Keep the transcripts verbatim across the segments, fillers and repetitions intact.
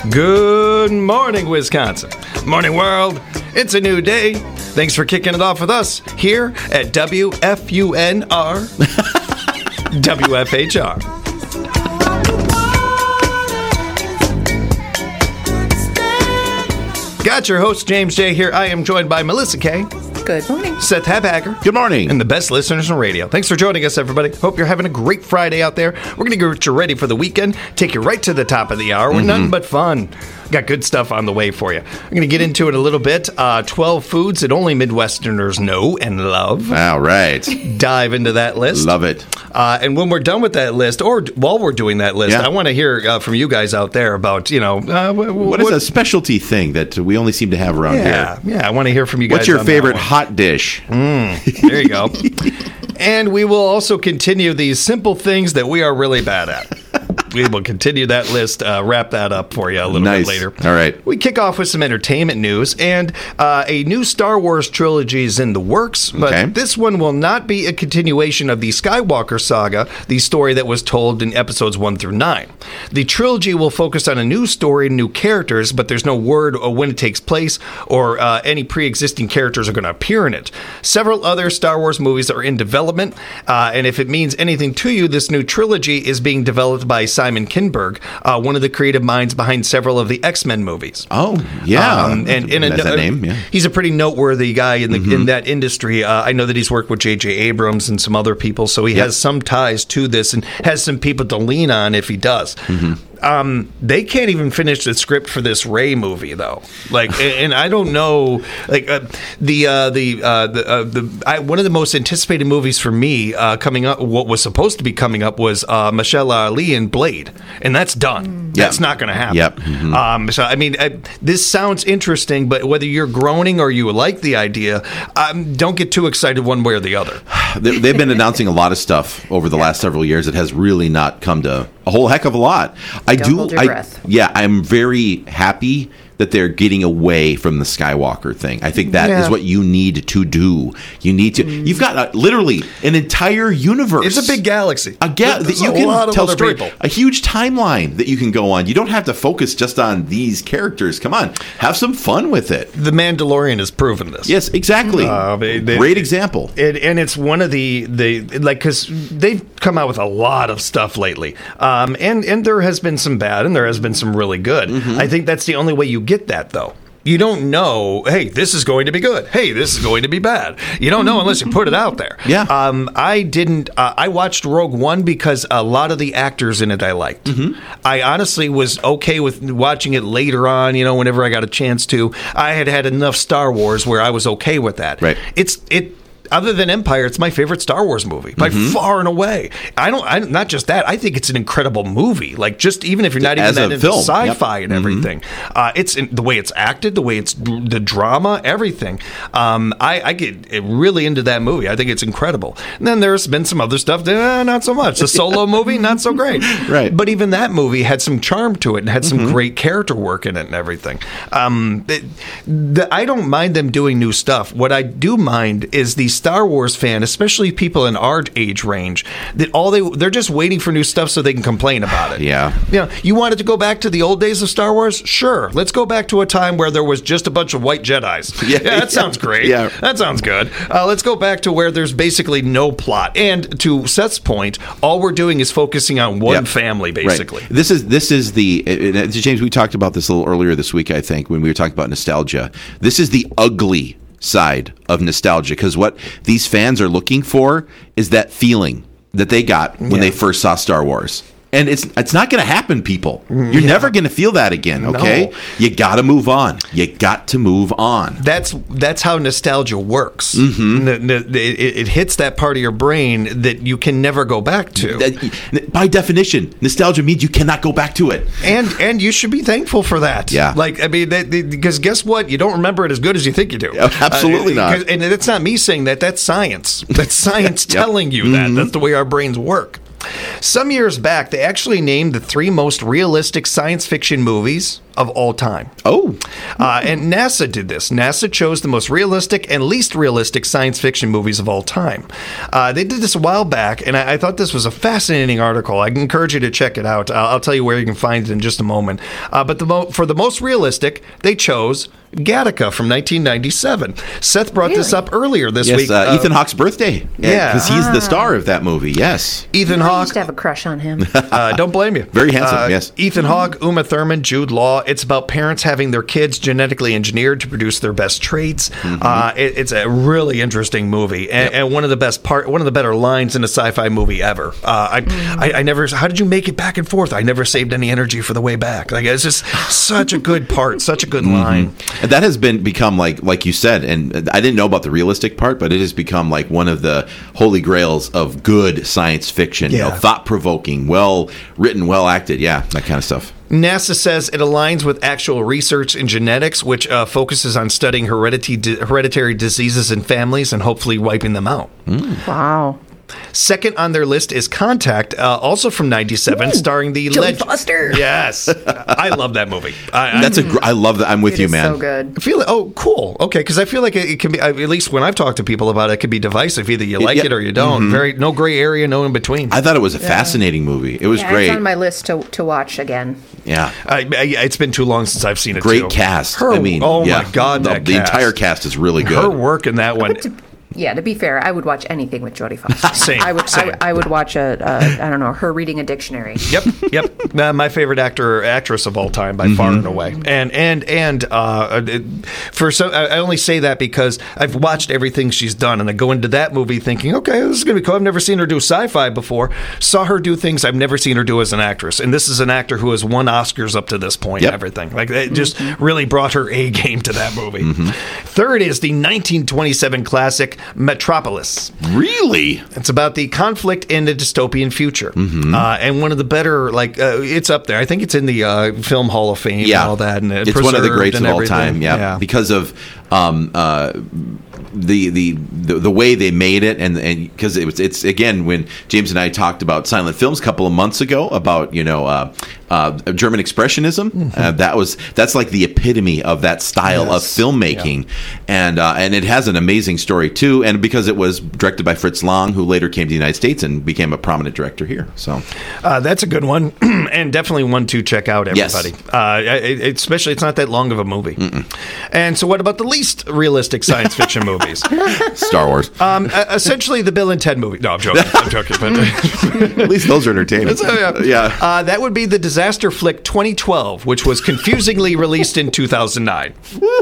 Good morning, Wisconsin. Morning, world. It's a new day. Thanks for kicking it off with us here at W F U N R, W F H R. Got your host, James J. here. I am joined by Melissa K. Good morning. Seth Habhacker. Good morning. And the best listeners on radio. Thanks for joining us, everybody. Hope you're having a great Friday out there. We're going to get you ready for the weekend, take you right to the top of the hour with mm-hmm. nothing but fun. Got good stuff on the way for you. I'm going to get into it a little bit. Uh, twelve foods that only Midwesterners know and love. All right. Dive into that list. Love it. Uh, and when we're done with that list, or while we're doing that list, yeah. I want to hear uh, from you guys out there about, you know... Uh, w- w- what is a specialty thing that we only seem to have around yeah, here? Yeah, I want to hear from you guys. What's your on favorite hot dish? Mm, there you go. And we will also continue these simple things that we are really bad at. We will continue that list, uh, wrap that up for you a little nice. bit later. All right. We kick off with some entertainment news, and uh, a new Star Wars trilogy is in the works, but okay. this one will not be a continuation of the Skywalker saga, the story that was told in episodes one through nine. The trilogy will focus on a new story and new characters, but there's no word or when it takes place or uh, any pre-existing characters are going to appear in it. Several other Star Wars movies are in development, uh, and if it means anything to you, this new trilogy is being developed by Simon Kinberg, uh, one of the creative minds behind several of the X-Men movies. Oh, yeah. Um, and in a, That's that name, yeah. He's a pretty noteworthy guy in the mm-hmm. in that industry. Uh, I know that he's worked with J J Abrams and some other people, so he yep. has some ties to this and has some people to lean on if he does. Mm-hmm. Um, they can't even finish the script for this Rey movie, though. Like, and, and I don't know, like uh, the uh, the uh, the, uh, the I, one of the most anticipated movies for me uh, coming up. What was supposed to be coming up was uh, Michelle Ali in Blade, and that's done. Mm. That's yep. not going to happen. Yep. Mm-hmm. Um, so I mean, I, this sounds interesting, but whether you're groaning or you like the idea, um, don't get too excited one way or the other. They've been announcing a lot of stuff over the yeah. last several years. It has really not come to a whole heck of a lot. I Don't do. Hold your I, breath. Yeah, I'm very happy that they're getting away from the Skywalker thing. I think that yeah. is what you need to do. You need to. Mm. You've got a, literally an entire universe. It's a big galaxy. A ga- that you a can lot of tell other story. people. A huge timeline that you can go on. You don't have to focus just on these characters. Come on, have some fun with it. The Mandalorian has proven this. Yes, exactly. Uh, they, they, Great example. It, and it's one of the the like because they've come out with a lot of stuff lately, um, and and there has been some bad and there has been some really good. Mm-hmm. I think that's the only way you get that, though. You don't know, hey, this is going to be good. Hey, this is going to be bad. You don't know unless you put it out there. Yeah. Um, I didn't, uh, I watched Rogue One because a lot of the actors in it I liked. Mm-hmm. I honestly was okay with watching it later on, you know, whenever I got a chance to. I had had enough Star Wars where I was okay with that. Right. It's, it, Other than Empire, it's my favorite Star Wars movie by mm-hmm. far and away. I don't. I, not just that. I think it's an incredible movie. Like just even if you're not As even that into film. sci-fi yep. and everything, mm-hmm. uh, it's in, the way it's acted, the way it's the drama, everything. Um, I, I get really into that movie. I think it's incredible. And then there's been some other stuff that eh, not so much. The Solo movie, not so great. Right. But even that movie had some charm to it and had some mm-hmm. great character work in it and everything. Um, it, the, I don't mind them doing new stuff. What I do mind is the Star Wars fans, especially people in our age range, that all they they're just waiting for new stuff so they can complain about it. Yeah. You know, you wanted to go back to the old days of Star Wars? Sure. Let's go back to a time where there was just a bunch of white Jedis. Yeah, yeah that yeah. sounds great. Yeah. That sounds good. Uh, let's go back to where there's basically no plot. And to Seth's point, all we're doing is focusing on one yep. family, basically. Right. This is this is the uh, James. We talked about this a little earlier this week, I think, when we were talking about nostalgia. This is the ugly side of nostalgia, because what these fans are looking for is that feeling that they got when yeah. they first saw Star Wars. And it's it's not going to happen, people. You're yeah. never going to feel that again, okay? No. You got to move on. You got to move on. That's that's how nostalgia works. Mm-hmm. It, it, it hits that part of your brain that you can never go back to. That, by definition, nostalgia means you cannot go back to it. And and you should be thankful for that. Yeah. Like, I mean, that, because guess what? You don't remember it as good as you think you do. Absolutely uh, not. And that's not me saying that. That's science. That's science yep. telling you that. Mm-hmm. That's the way our brains work. Some years back, they actually named the three most realistic science fiction movies of all time. Oh. Uh, and NASA did this. NASA chose the most realistic and least realistic science fiction movies of all time. Uh, they did this a while back, and I, I thought this was a fascinating article. I encourage you to check it out. I'll, I'll tell you where you can find it in just a moment. Uh, but the mo- for the most realistic, they chose Gattaca from nineteen ninety-seven. Seth brought Really? this up earlier this Yes, week. uh, Ethan Hawke's birthday. yeah. Because he's the star of that movie, yes. Ethan I Hawke. used to have a crush on him. Uh, don't blame you. Very handsome, Uh, yes. Ethan Hawke, Uma Thurman, Jude Law. It's about parents having their kids genetically engineered to produce their best traits. Mm-hmm. Uh, it, it's a really interesting movie, and, and one of the best part, one of the better lines in a sci-fi movie ever. Uh, I, Mm. I, I never. How did you make it back and forth? I never saved any energy for the way back. Like it's just such a good part, such a good line. And that has been become like like you said, and I didn't know about the realistic part, but it has become like one of the holy grails of good science fiction. You know, Yeah. thought provoking, well written, well acted, yeah, that kind of stuff. NASA says it aligns with actual research in genetics, which uh, focuses on studying heredity, hereditary diseases in families and hopefully wiping them out. Wow. Second on their list is Contact, uh, also from ninety-seven, Ooh, starring the Jodie leg- Foster. Yes, I love that movie. I, That's a gr- I love that. I'm with It you, is man. so good. I feel like, oh, cool. Okay, because I feel like it, it can be, at least when I've talked to people about it, it can be divisive. Either you like yeah. it or you don't. Very no gray area, no in between. I thought it was a fascinating movie. It was Yeah, great. it's on my list to, to watch again. yeah. I, I, it's been too long since I've seen it. Great too. cast. Her, I mean, oh yeah. my God, the, that the cast. entire cast is really good. Her work in that one. To, yeah, to be fair, I would watch anything with Jodie Foster. Same, I would. same. I, I would watch a, a. I don't know, her reading a dictionary. Yep, yep. Uh, my favorite actor or actress of all time, by Mm-hmm. far and away. And and and uh, it- for so I I only say that because I've watched everything she's done, and I go into that movie thinking, okay, this is gonna be cool. I've never seen her do sci-fi before. Saw her do things I've never seen her do as an actress, and this is an actor who has won Oscars up to this point. Yep. And everything like it just really brought her A game to that movie. Mm-hmm. Third is the nineteen twenty-seven classic Metropolis. Really? It's about the conflict in a dystopian future, Mm-hmm. uh, and one of the better, like uh, it's up there. I think it's in the uh, Film Hall of Fame Yeah. and all that. And It's one of the preserved greats and of all everything. time. Yeah. Because of um, uh, the, the the the way they made it, and and because it was it's again when James and I talked about silent films a couple of months ago about you know uh, uh, German expressionism. Mm-hmm. Uh, that was that's like the epitome of that style Yes. of filmmaking, and uh, and it has an amazing story too. And because it was directed by Fritz Lang, who later came to the United States and became a prominent director here. So Uh, that's a good one, and definitely one to check out, Yes. everybody. Uh, it, it- especially, it's not that long of a movie. And so, what about the least realistic science fiction movies? Star Wars. Um, uh, essentially, the Bill and Ted movie. No, I'm joking. I'm joking. But, At least those are entertaining. So, yeah. yeah. Uh, that would be the disaster flick twenty twelve, which was confusingly released in two thousand nine.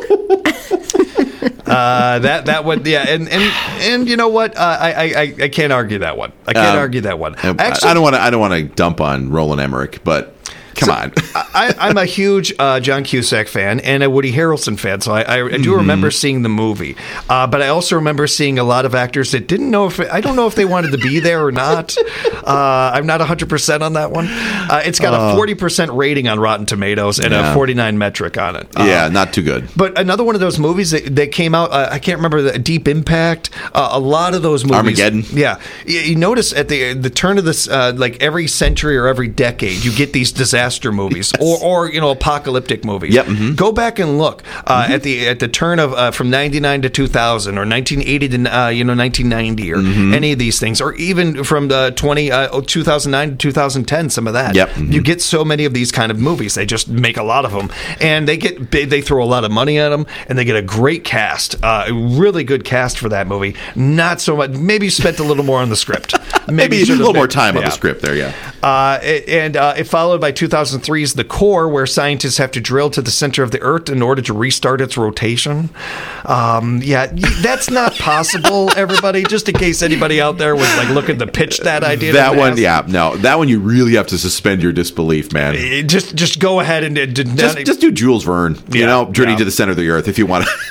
Uh, that that would yeah, and and and you know what? Uh, I, I I can't argue that one. I can't Um, argue that one. I- Actually, I don't want to. I don't want to dump on Roland Emmerich, but come on. I, I'm a huge uh, John Cusack fan and a Woody Harrelson fan, so I, I, I do remember seeing the movie. Uh, but I also remember seeing a lot of actors that didn't know if I don't know if they wanted to be there or not. Uh, I'm not one hundred percent on that one. Uh, it's got a forty percent rating on Rotten Tomatoes and Yeah. a forty-nine metric on it. Uh, yeah, not too good. But another one of those movies that, that came out, uh, I can't remember, the Deep Impact. Uh, a lot of those movies. Armageddon. Yeah, you, you notice at the the turn of this, uh, like every century or every decade, you get these disaster movies or, or you know apocalyptic movies. Yep, mhm. Go back and look uh, at the at the turn of uh, from ninety-nine to two thousand or nineteen eighty to uh, you know nineteen ninety or Mm-hmm. any of these things, or even from the twenty uh, two thousand nine to two thousand ten. Some of that. Yep, mhm. You get so many of these kind of movies. They just make a lot of them, and they get big, they throw a lot of money at them, and they get a great cast, uh, a really good cast for that movie. Not so much. Maybe you spent a little more on the script. Maybe you a should have little more been- time on yeah. the script there. Yeah. Uh, it- and uh, it followed by two thousand three's The Core, where scientists have to drill to the center of the Earth in order to restart its rotation. Um, yeah, y- that's not possible, everybody. Just in case anybody out there was like looking to pitch that idea. to That one, NASA. yeah, no, that one you really have to suspend your disbelief, man. Eh, Just, just go ahead and, and Just, just do Jules Verne, you Yeah, know, Journey yeah. to the Center of the Earth, if you want to.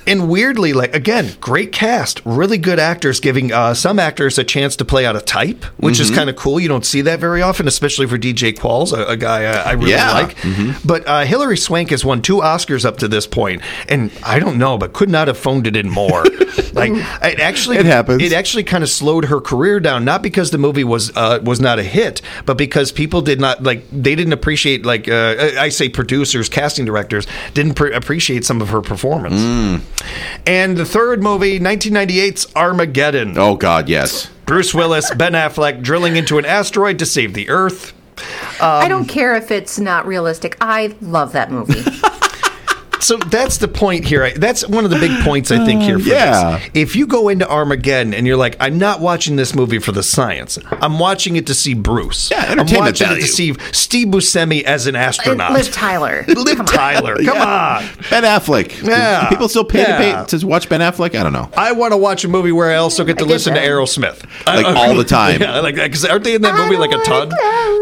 And weirdly, like, again, great cast, really good actors, giving uh, some actors a chance to play out of type, which mm-hmm. is kind of cool. You don't see that very often, especially for D J Qualls, a, a guy I, I really yeah. like. Mm-hmm. But uh, Hilary Swank has won two Oscars up to this point, and I don't know, but could not have phoned it in more. Like, it actually, it happens. It actually kind of slowed her career down, not because the movie was uh, was not a hit, but because people did not like they didn't appreciate like uh, I say producers, casting directors didn't pre- appreciate some of her performance. Mm. And the third movie, nineteen ninety-eight's Armageddon. Oh God, yes. Bruce Willis, Ben Affleck drilling into an asteroid to save the Earth. Um, I don't care if it's not realistic. I love that movie. So that's the point here. I, that's one of the big points, I think, here for yeah. this. If you go into Armageddon and you're like, I'm not watching this movie for the science. I'm watching it to see Bruce. Yeah, I'm entertainment watching value. it to see Steve Buscemi as an astronaut. Liv Tyler. Liv Come Tyler. on. Come yeah. on. Ben Affleck. Yeah. Do people still pay, yeah. to pay to watch Ben Affleck? I don't know. I want to watch a movie where I also get to I get listen that. to Aerosmith. Like I, all the time. Yeah, like because aren't they in that movie like a ton?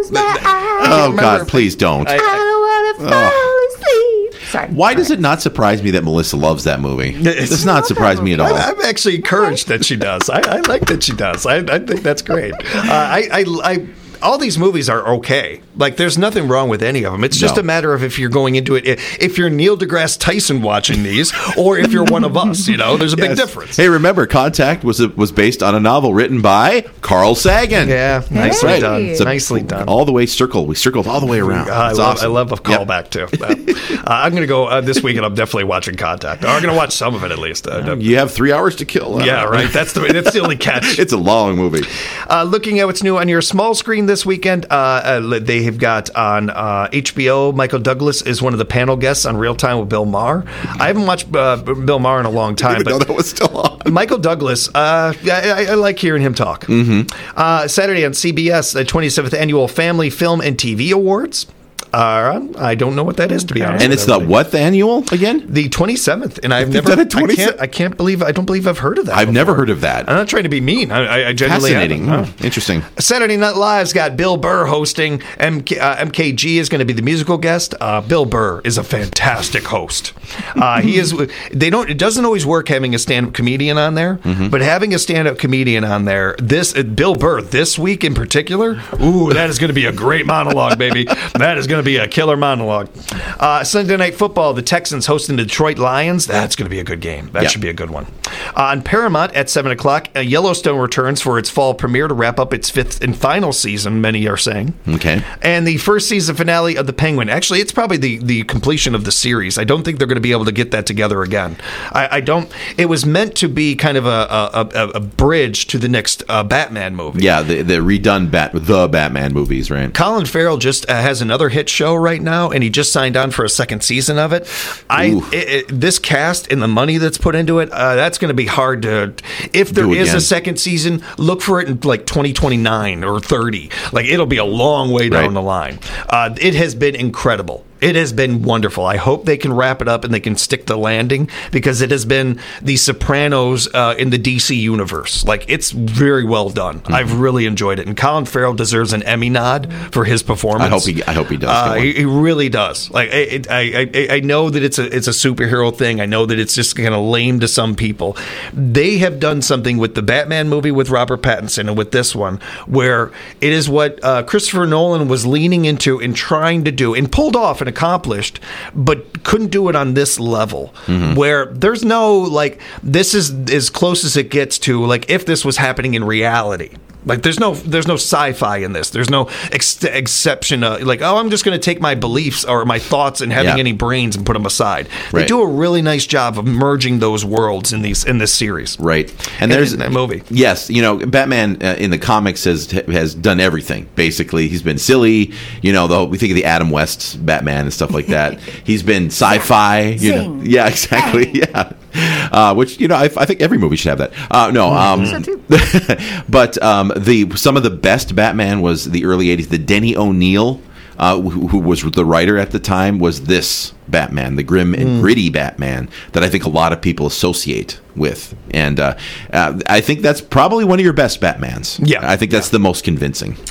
Oh God, please don't. I don't want to fall asleep. Sorry. Why Sorry. does it not surprise me that Melissa loves that movie? It does not surprise me at all. I'm actually encouraged that she does. I, I like that she does. I, I think that's great. Uh, I, I, I, all these movies are okay. Like, there's nothing wrong with any of them. It's just No. a matter of if you're going into it, if you're Neil deGrasse Tyson watching these, or if you're one of us. You know, there's a Yes. big difference. Hey, remember, Contact was a, was based on a novel written by Carl Sagan. Yeah, nicely Hey. done. It's a- Nicely done. All the way circle. We circled all the way around. Uh, I, It's love, awesome. I love a Yep. callback too. Uh, uh, I'm going to go uh, this weekend. I'm definitely watching Contact. I'm going to watch some of it at least. Uh, You have three hours to kill. I yeah, don't know. right. That's the that's the only catch. It's a long movie. Uh, looking at what's new on your small screen this weekend, uh, uh, they have got on uh, H B O, Michael Douglas is one of the panel guests on Real Time with Bill Maher. I haven't watched uh, Bill Maher in a long time, Even though but that was still on. Michael Douglas, uh, I, I, I like hearing him talk. Mm-hmm. Uh, Saturday on C B S, the twenty-seventh Annual Family Film and T V Awards. Uh, I don't know what that is, to be honest. And it's the what, the annual again? The twenty-seventh, and I've You've never. done a I can't, twenty-seventh? I can't believe. I don't believe I've heard of that. I've before. never heard of that. I'm not trying to be mean. I, I, I genuinely Fascinating. haven't. Oh, interesting. Saturday Night Live's got Bill Burr hosting. M K, uh, M K G is going to be the musical guest. Uh, Bill Burr is a fantastic host. Uh, he is. They don't. It doesn't always work having a stand-up comedian on there, mm-hmm. but having a stand-up comedian on there, this uh, Bill Burr this week in particular, ooh, that is going to be a great monologue, baby. That is going to be a killer monologue. Uh, Sunday Night Football, the Texans hosting the Detroit Lions. That's going to be a good game. That Yeah. should be a good one. Uh, on Paramount at seven o'clock, uh, Yellowstone returns for its fall premiere to wrap up its fifth and final season, many are saying. Okay. And the first season finale of The Penguin. Actually, it's probably the, the completion of the series. I don't think they're going to be able to get that together again. I, I don't. It was meant to be kind of a, a, a, a bridge to the next uh, Batman movie. Yeah, the, the redone Bat, the Batman movies, right? Colin Farrell just uh, has another hit show right now, and he just signed on for a second season of it. I Ooh. it, it, this cast and the money that's put into it, uh, that's going to be hard to. If there Do is again. a second season, look for it in like twenty twenty-nine or thirty. Like it'll be a long way down Right. the line. Uh, it has been incredible. It has been wonderful. I hope they can wrap it up and they can stick the landing because it has been The Sopranos uh, in the D C universe. Like, it's very well done. Mm-hmm. I've really enjoyed it. And Colin Farrell deserves an Emmy nod for his performance. I hope he. I hope he does. Uh, get one. he, he really does. Like it, I, I, I know that it's a it's a superhero thing. I know that it's just kind of lame to some people. They have done something with the Batman movie with Robert Pattinson and with this one, where it is what uh, Christopher Nolan was leaning into and trying to do and pulled off and accomplished, but couldn't do it on this level. Mm-hmm. Where there's no like this is as close as it gets to like if this was happening in reality. Like there's no there's no sci-fi in this. There's no ex- exception. Uh, like oh, I'm just going to take my beliefs or my thoughts and having Yeah. any brains and put them aside. They Right. do a really nice job of merging those worlds in these in this series. Right, and And there's in that movie. Yes, you know, Batman uh, in the comics has has done everything. Basically, he's been silly. You know, the, we think of the Adam West Batman and stuff like that. He's been sci-fi. You know, Zing. yeah, exactly. Bang. Yeah, uh, which you know, I, I think every movie should have that. Uh, no, um, So too. but um, the some of the best Batman was the early eighties. The Denny O'Neil. Uh, who, who was the writer at the time, was this Batman, the grim and gritty Batman that I think a lot of people associate with. And uh, uh, I think that's probably one of your best Batmans. Yeah. I think that's the most convincing.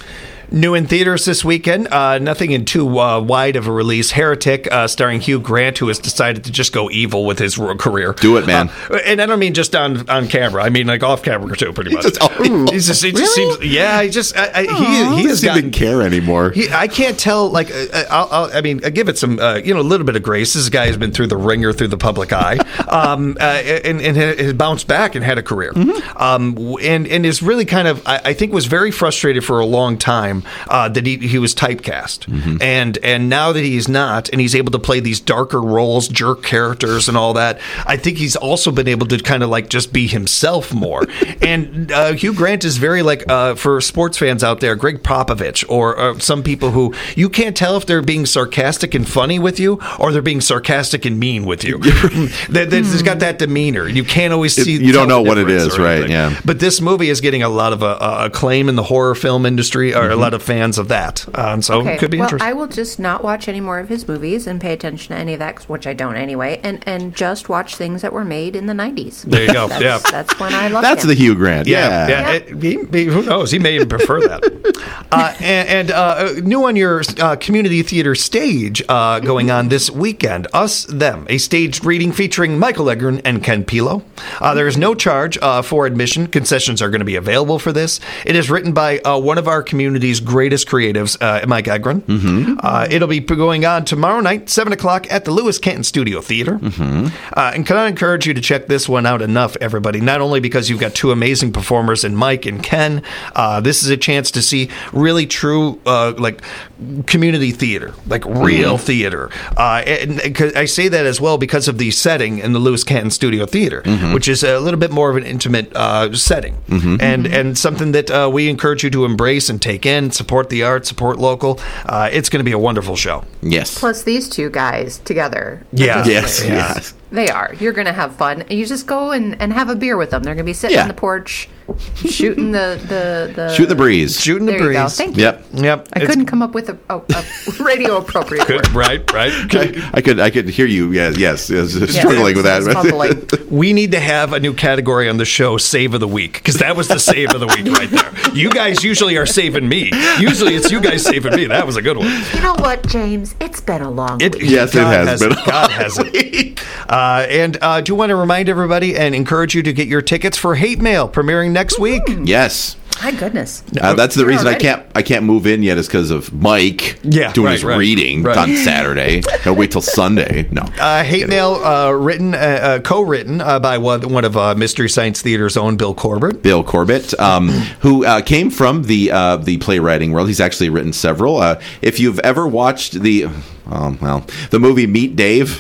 New in theaters this weekend, uh, nothing in too uh, wide of a release. Heretic, uh, starring Hugh Grant, who has decided to just go evil with his career. Do it, man. Uh, and I don't mean just on, on camera. I mean like off camera too, pretty much. Just, oh, He's just, he just Really? seems, yeah. He just, I, I, he, he he has doesn't gotten, even care anymore. He, I can't tell. Like, uh, I'll, I'll, I mean, I give it some, uh, you know, a little bit of grace. This guy has been through the ringer, through the public eye, um, uh, and, and has bounced back and had a career. Mm-hmm. Um, and and is really kind of, I, I think, was very frustrated for a long time uh, that he he was typecast, mm-hmm. and and now that he's not, and he's able to play these darker roles, jerk characters, and all that. I think he's also been able to kind of like just be himself more. And uh, Hugh Grant is very like uh, for sports fans out there, Greg Popovich, or uh, some people who you can't tell if they're being sarcastic and funny with you, or they're being sarcastic and mean with you. they, they, it's got that demeanor. You can't always see. It, you don't know what it difference is, or right? anything. Yeah. But this movie is getting a lot of uh, uh, acclaim in the horror film industry, or mm-hmm. a lot of fans of that. Um, so Okay. it could be well, interesting. I will just not watch any more of his movies and pay attention to any of that, which I don't anyway, and, and just watch things that were made in the nineties. There you go. That's, yeah. that's when I love That's him. the Hugh Grant. Yeah, Yeah. yeah. It- he- he- who knows? He may even prefer that. Uh, and and uh, new on your uh, community theater stage uh, going on this weekend, Us, Them, a staged reading featuring Michael Egren and Ken Pilo. Uh, there is no charge uh, for admission. Concessions are going to be available for this. It is written by uh, one of our community's greatest creatives, uh, Mike Egren. Mm-hmm. Uh, it'll be going on tomorrow night, seven o'clock at the Lewis Canton Studio Theater. Mm-hmm. Uh, and can I encourage you to check this one out enough, everybody? Not only because you've got two amazing performers in Mike and Ken, uh, this is a chance to see really true, uh, like, community theater, like real mm-hmm. theater. Uh, and, and I say that as well because of the setting in the Lewis Canton Studio Theater, mm-hmm. which is a little bit more of an intimate uh, setting, mm-hmm. and mm-hmm. and something that uh, we encourage you to embrace and take in, support the art, support local. Uh, it's going to be a wonderful show. Yes. Plus these two guys together. Yeah. Yes. Yeah. Yes. They are. You're going to have fun. You just go and, and have a beer with them. They're going to be sitting Yeah. on the porch, shooting the, the, the... Shoot the breeze. Shooting the There you go. breeze. Thank you. Yep. Yep. I It's- couldn't come up with a, a, a radio appropriate word. Right, right. I, I could I could hear you. Yes, yes, yes Yes, struggling with I was that. mumbling. We need to have a new category on the show, Save of the Week, because that was the save of the week right there. You guys usually are saving me. Usually it's you guys saving me. That was a good one. You know what, James? It's been a long It, week. Yes, it has hasn't. been a God hasn't. Uh, and I uh, do want to remind everybody and encourage you to get your tickets for Hate Mail premiering next week. Yes. My goodness. Uh, that's the You're reason I already- can't I can't move in yet is because of Mike Yeah, doing right, his right, reading right. on Saturday. Gotta wait till Sunday. No. Uh, Hate Mail, uh, written, uh, uh, co-written uh, by one, one of uh, Mystery Science Theater's own Bill Corbett. Bill Corbett, um, who uh, came from the uh, the playwriting world. He's actually written several. Uh, if you've ever watched the, um, well, the movie Meet Dave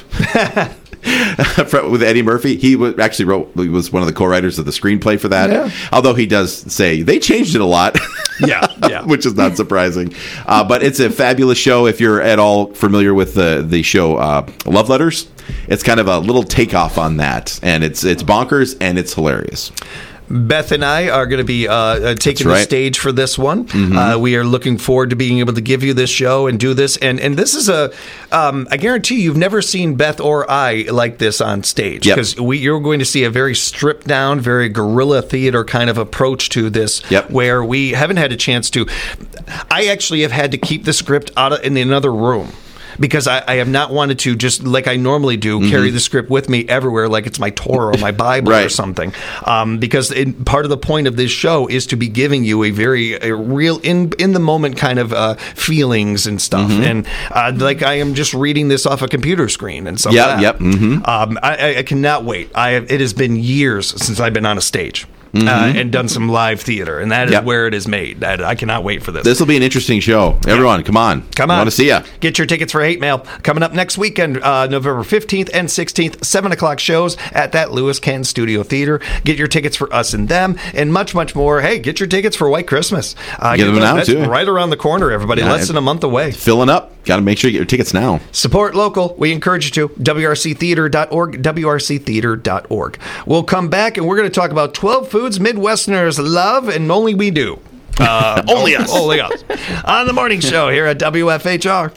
with Eddie Murphy, he was, actually wrote. He was one of the co-writers of the screenplay for that. Yeah. Although he does say they changed it a lot. Yeah, yeah. Which is not surprising. Uh, but it's a fabulous show. If you're at all familiar with the the show uh, Love Letters, it's kind of a little takeoff on that, and it's it's bonkers and it's hilarious. Beth and I are going to be uh, uh, taking right. the stage for this one. Mm-hmm. Uh, we are looking forward to being able to give you this show and do this. And and this is a, um, I guarantee you've never seen Beth or I like this on stage. Yep. Because we you're going to see a very stripped down, very guerrilla theater kind of approach to this. Yep. Where we haven't had a chance to. I actually have had to keep the script out of, in another room. Because I, I have not wanted to, just like I normally do, mm-hmm. carry the script with me everywhere, like it's my Torah or my Bible right. or something. Um, because it, part of the point of this show is to be giving you a very a real, in in the moment kind of uh, feelings and stuff. Mm-hmm. And uh, like I am just reading this off a computer screen and stuff. Yep, like that. yep. Mm-hmm. Um, I, I cannot wait. I have, it has been years since I've been on a stage. Mm-hmm. Uh, and done some live theater, and that is Yep. where it is made. That, I cannot wait for this. This will be an interesting show. Everyone, come on. Come on. I want to see you. Get your tickets for Hate Mail. Coming up next weekend, uh, November fifteenth and sixteenth, seven o'clock shows at that Lewis Canton Studio Theater. Get your tickets for Us and Them, and much, much more. Hey, get your tickets for White Christmas. Uh, Get them those- now, that's too. right around the corner, everybody. Yeah, Less than a month away. Filling up. Got to make sure you get your tickets now. Support local. We encourage you to. W R C theater dot org, W R C theater dot org. We'll come back, and we're going to talk about twelve foods Midwesterners love, and only we do. Uh, Only us. Only us. On the morning show here at W F H R.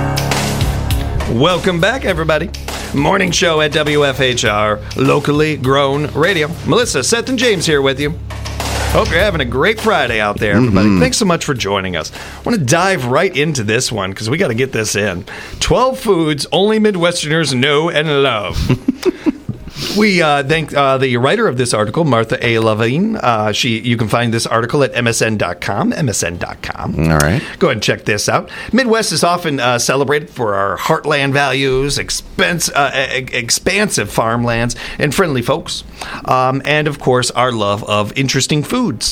Welcome back, everybody. Morning show at W F H R, locally grown radio. Melissa, Seth, and James here with you. Hope you're having a great Friday out there, everybody. Mm-hmm. Thanks so much for joining us. I want to dive right into this one because we got to get this in. twelve foods only Midwesterners know and love. We uh, thank uh, the writer of this article, Martha A. Levine. Uh, she, you can find this article at M S N dot com, M S N dot com. All right. Go ahead and check this out. Midwest is often uh, celebrated for our heartland values, expense, uh, expansive farmlands, and friendly folks. Um, and, of course, our love of interesting foods.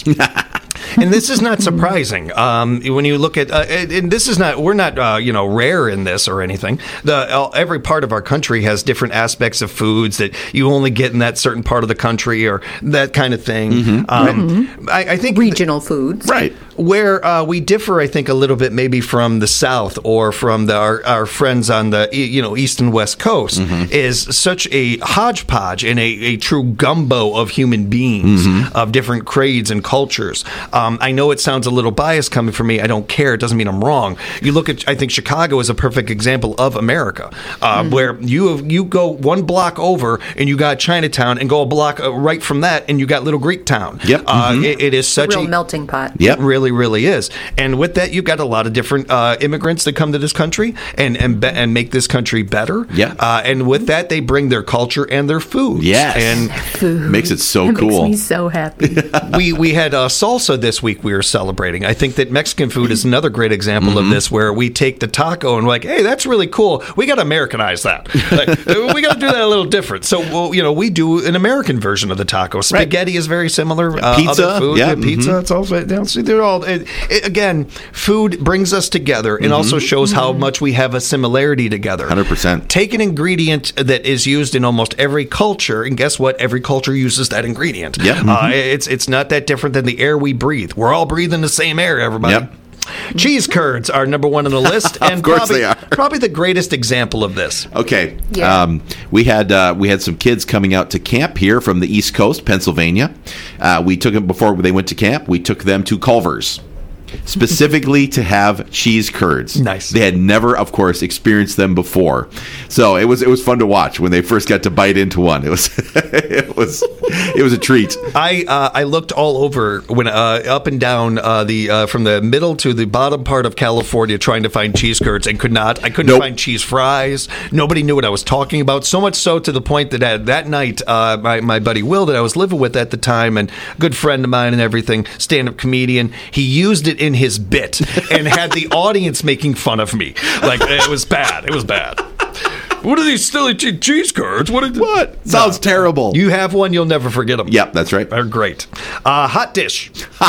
And this is not surprising. Um, when you look at, uh, and this is not, we're not, uh, you know, rare in this or anything. The uh, every part of our country has different aspects of foods that you only get in that certain part of the country or that kind of thing. Mm-hmm. Um, mm-hmm. I, I think regional th- foods, right? Where uh, we differ, I think, a little bit maybe from the South or from the, our, our friends on the you know East and West Coast mm-hmm. is such a hodgepodge and a, a true gumbo of human beings mm-hmm. of different creeds and cultures. Um, I know it sounds a little biased coming from me. I don't care. It doesn't mean I'm wrong. You look at, I think Chicago is a perfect example of America, uh, mm-hmm. where you you go one block over and you got Chinatown, and go a block right from that and you got Little Greek Town. Yep. Uh, mm-hmm. it, it is such a real a melting pot. Yep. It really, really is. And with that, you've got a lot of different uh, immigrants that come to this country and and, be- and make this country better. Yeah. Uh, and with that, they bring their culture and their food. Yes. And food. Makes it so that cool. Makes me so happy. we we had uh, salsa this week. We were celebrating. I think that Mexican food is another great example mm-hmm. of this, where we take the taco and we're like, hey, that's really cool. We got to Americanize that. Like, we got to do that a little different. So, well, you know, we do an American version of the taco. Spaghetti right. is very similar. Uh, pizza, other food, yeah, yeah pizza. Mm-hmm. It's also you know, see, they're all. It, it, again, food brings us together and mm-hmm. also shows how much we have a similarity together. one hundred percent. Take an ingredient that is used in almost every culture, and guess what? Every culture uses that ingredient. Yeah, mm-hmm. uh, it's it's not that different than the air we breathe. We're all breathing the same air, everybody. Yep. Cheese curds are number one on the list, and of course probably, they are. probably the greatest example of this. Okay, yeah. um, we had uh, we had some kids coming out to camp here from the East Coast, Pennsylvania. Uh, we took them before they went to camp. We took them to Culver's, specifically to have cheese curds. Nice. They had never, of course, experienced them before, so it was it was fun to watch when they first got to bite into one. It was it was it was a treat. I uh, I looked all over when uh, up and down uh, the uh, from the middle to the bottom part of California trying to find cheese curds and could not. I couldn't nope. find cheese fries. Nobody knew what I was talking about. So much so to the point that at, that night, uh, my my buddy Will that I was living with at the time and a good friend of mine and everything, stand-up comedian, he used it in his bit and had the audience making fun of me. Like, it was bad. It was bad. What are these silly che- cheese curds? What? Are th- what? Sounds no. terrible. You have one, you'll never forget them. Yep, that's right. They're great. Uh, hot dish.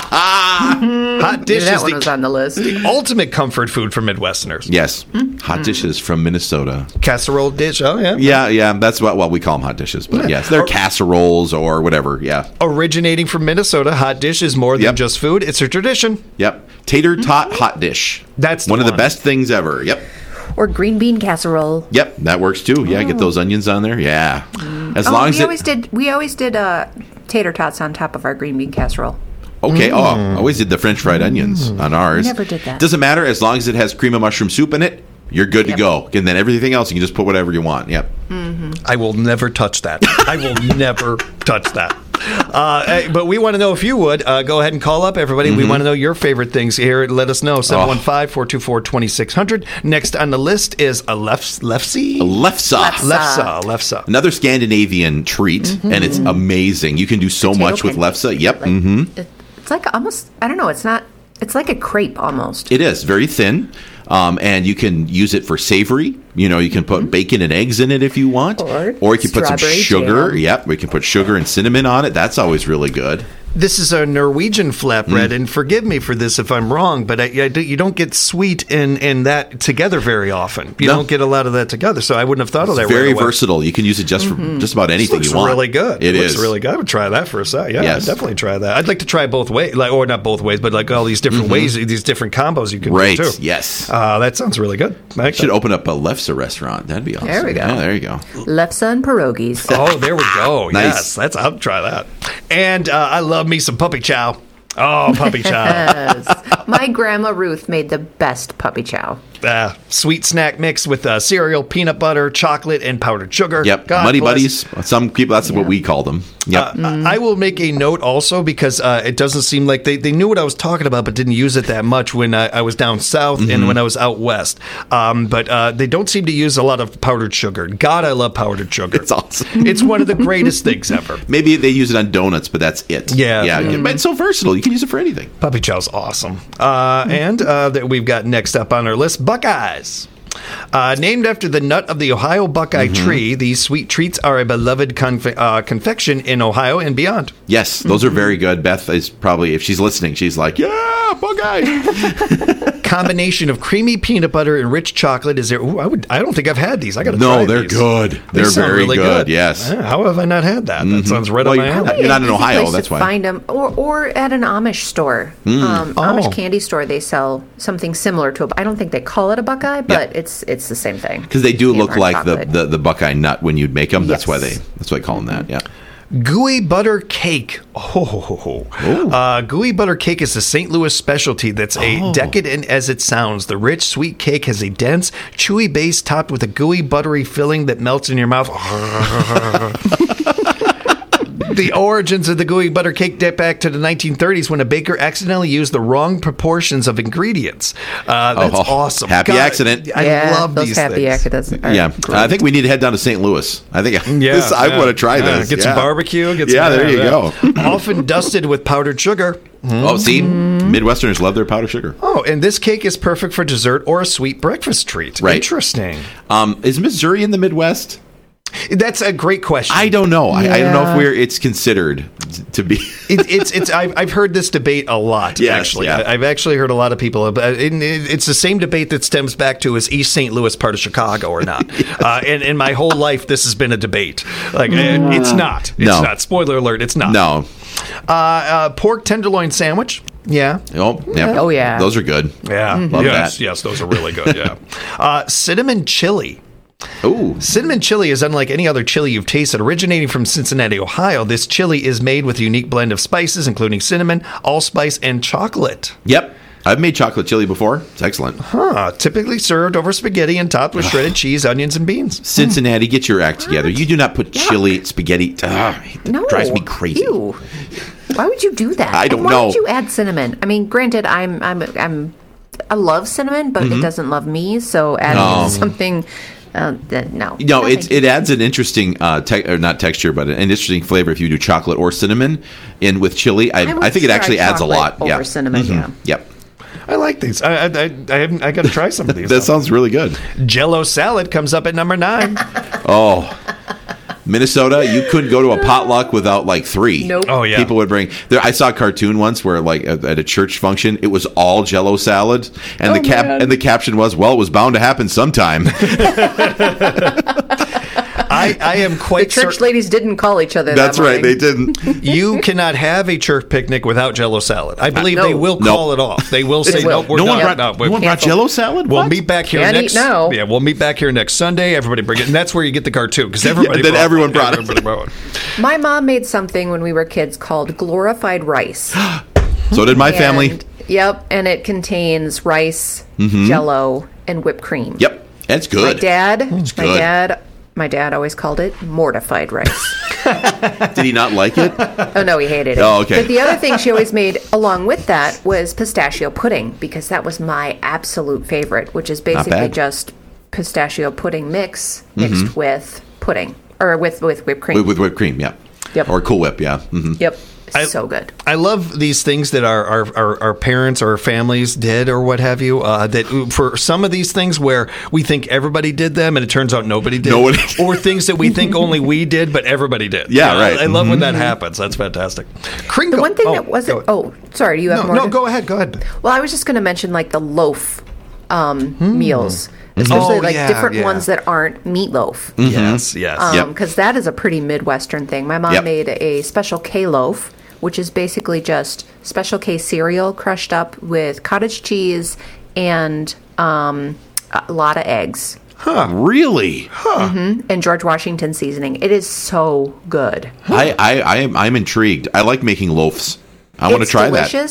Hot dish that is one the, was on the list. the ultimate comfort food for Midwesterners. Yes. Mm-hmm. Hot dishes from Minnesota. Casserole dish. Oh, yeah. Yeah, yeah. That's what well, we call them hot dishes. But yeah. yes, they're or, casseroles or whatever. Yeah. Originating from Minnesota, hot dish is more than yep. just food. It's a tradition. Yep. Tater tot hot dish. That's one, one of the best things ever. Yep. Or green bean casserole. Yep, that works too. Yeah, get those onions on there. Yeah, as oh, long as we it, always did. We always did uh, tater tots on top of our green bean casserole. Okay. Mm. Oh, always did the French fried mm. onions on ours. Never did that. Doesn't matter as long as it has cream of mushroom soup in it. You're good yep. to go. And then everything else, you can just put whatever you want. Yep. Mm-hmm. I will never touch that. I will never touch that. Uh, but we want to know if you would. Uh, go ahead and call up, everybody. Mm-hmm. We want to know your favorite things here. Let us know. seven one five, four two four, two six zero zero. Next on the list is a lef- lefse? A lefse. Lefse. Lefse. Another Scandinavian treat, mm-hmm. and it's amazing. You can do so Potato much with cake. lefse. Yep. Like, mm-hmm. it, it's like almost, I don't know, it's not, it's like a crepe almost. It is. Very thin. Um, and you can use it for savory. You know, you can put mm-hmm. bacon and eggs in it if you want. Or, or you can put some sugar. Jam. Yep, we can put sugar and cinnamon on it. That's always really good. This is a Norwegian flatbread, mm. and forgive me for this if I'm wrong, but I, I, you don't get sweet and, and that together very often. You no. don't get a lot of that together, so I wouldn't have thought it's of that very right away. versatile. You can use it just mm-hmm. for just about anything this you want. It's really good. It, it is. looks really good. I would try that for a sec. Yeah, yes. I'd definitely try that. I'd like to try both ways, like, or not both ways, but like all these different mm-hmm. ways, these different combos you can right. do too. Yes. Uh, that sounds really good. I like should that. open up a lefse restaurant. That'd be awesome. There we go. Yeah, there you go. Lefse and pierogies. Oh, there we go. Nice. Yes, that's. I'll try that. And uh, I love me some puppy chow. Oh, puppy chow. Yes. My grandma Ruth made the best puppy chow. Uh, sweet snack mix with uh, cereal, peanut butter, chocolate, and powdered sugar. Yep. God Muddy bless. Buddies. Some people, that's what we call them. Yep. Uh, mm-hmm. I will make a note also because uh, it doesn't seem like they, they knew what I was talking about, but didn't use it that much when I, I was down south mm-hmm. and when I was out west. Um, but uh, they don't seem to use a lot of powdered sugar. God, I love powdered sugar. It's awesome. It's one of the greatest things ever. Maybe they use it on donuts, but that's it. Yeah. Yeah. Mm-hmm. But it's so versatile. You can use it for anything. Puppy Chow's awesome. Uh, and uh, that we've got next up on our list, Buckeyes. Uh, named after the nut of the Ohio Buckeye mm-hmm. tree, these sweet treats are a beloved confe- uh, confection in Ohio and beyond. Yes, those mm-hmm. are very good. Beth is probably, if she's listening, she's like, yeah, Buckeye. Combination of creamy peanut butter and rich chocolate is there. Ooh, I would. I don't think I've had these. I got to try No, they're these. good. They They're sound very really good. good. Yes. Yeah, how have I not had that? Mm-hmm. That sounds right well, on my alley. You're not in Ohio, Place that's to why. Find them, or or at an Amish store, Mm. um, Oh. Amish candy store. They sell something similar to a. I don't think they call it a Buckeye, but Yeah. it's it's the same thing. Because they do Peanut look butter like the, chocolate. the, the Buckeye nut when you'd make them. That's Yes. why they that's why they call them that. Yeah. Gooey butter cake. Oh, ho, ho, ho. Uh, gooey butter cake is a Saint Louis specialty that's a Oh. decadent as it sounds. The rich, sweet cake has a dense, chewy base topped with a gooey, buttery filling that melts in your mouth. The origins of the gooey butter cake date back to the nineteen thirties when a baker accidentally used the wrong proportions of ingredients. Uh, that's Oh, awesome. happy accident. I yeah, love those these happy things. accidents. are Yeah. great. I think we need to head down to Saint Louis. I think Yeah, this, I yeah. want to try Yeah, this. Get some Yeah. barbecue. Get Yeah, some, there you go. Often dusted with powdered sugar. Oh, see, Midwesterners love their powdered sugar. Oh, and this cake is perfect for dessert or a sweet breakfast treat. Right. Interesting. Um, is Missouri in the Midwest? That's a great question. I don't know. I, I don't know if Yeah. we're it's considered to be. it, it's it's I've, I've heard this debate a lot. Yes, actually, yeah. I, I've actually heard a lot of people. But it, it, it's the same debate that stems back to is East Saint Louis part of Chicago or not? uh, and in my whole life, this has been a debate. Like uh, it's not. It's No. not. Spoiler alert. It's not. No. Uh, uh, pork tenderloin sandwich. Yeah. Oh, yeah. Oh, yeah. Those are good. Yeah. Love yes. that. Yes. Those are really good. Yeah. uh, cinnamon chili. Ooh. Cinnamon chili is unlike any other chili you've tasted. Originating from Cincinnati, Ohio, this chili is made with a unique blend of spices, including cinnamon, allspice, and chocolate. Yep. I've made chocolate chili before. It's excellent. Huh. Typically served over spaghetti and topped with shredded cheese, onions, and beans. Cincinnati, get your act together. You do not put chili, spaghetti. Ugh, it No, drives me crazy. Ew. Why would you do that? I don't and why know. would you add cinnamon? I mean, granted, I'm I'm I'm I love cinnamon, but it doesn't love me. So adding No. something, uh, that, no, No, No, it's thank it adds an interesting uh, te- or not texture, but an interesting flavor if you do chocolate or cinnamon in with chili. I, I would I think it try actually adds a chocolate lot. over Yeah. cinnamon, yeah. Yep. I like these. I I, I, I, haven't, I got to try some of these. That sounds really good. Jello salad comes up at number nine. Oh. Minnesota, you couldn't go to a potluck without like three. Nope. Oh, yeah. People would bring. There, I saw a cartoon once where, like, at, at a church function, it was all Jello salad, and the cap man. and the caption was, "Well, it was bound to happen sometime." I, I am The quite church certain ladies didn't call each other. That's that right, they morning. didn't. you cannot have a church picnic without Jello salad. I believe No. they will No. call it off. They will say, will. "No, we're No one done. brought, No, no we- one brought cancel. Jello salad. We'll What? meet back here Can't eat next. now. Yeah, we'll meet back here next Sunday. Everybody bring it, and that's where you get the cartoon because everybody. then brought everyone one. brought it. Everybody brought one. My mom made something when we were kids called glorified rice. So did my family. And- Yep, and it contains rice, Jello, and whipped cream. Mm-hmm. Yep, that's My good. dad, my good. dad, my dad always called it mortified rice. Did he not like it? Oh no, he hated it. Oh, okay. But the other thing she always made along with that was pistachio pudding because that was my absolute favorite, which is basically bad. just pistachio pudding mix mixed with pudding or with with whipped cream. with, with whipped cream, yeah. Yep. Or Cool Whip, yeah. hmm Yep. I- So good. I love these things that our, our, our, our parents or our families did or what have you. Uh, that for some of these things where we think everybody did them and it turns out nobody did. No one- or things that we think only we did but everybody did. Yeah, I- right. I, love when that happens. That's fantastic. Kringle. The one thing oh, that wasn't. go- Oh, sorry. Do you have no, more? no, to- go ahead. Go ahead. Well, I was just going to mention like the loaf um, meals, especially Oh, like yeah, different yeah. ones that aren't meatloaf. Yes, yes. Um, Yep. because that is a pretty Midwestern thing. My mom Yep. made a special K loaf, which is basically just Special K cereal crushed up with cottage cheese and um, a lot of eggs Really? and George Washington seasoning. It is so good. I, I, I am I'm intrigued. I like making loafs. I want to It's try delicious.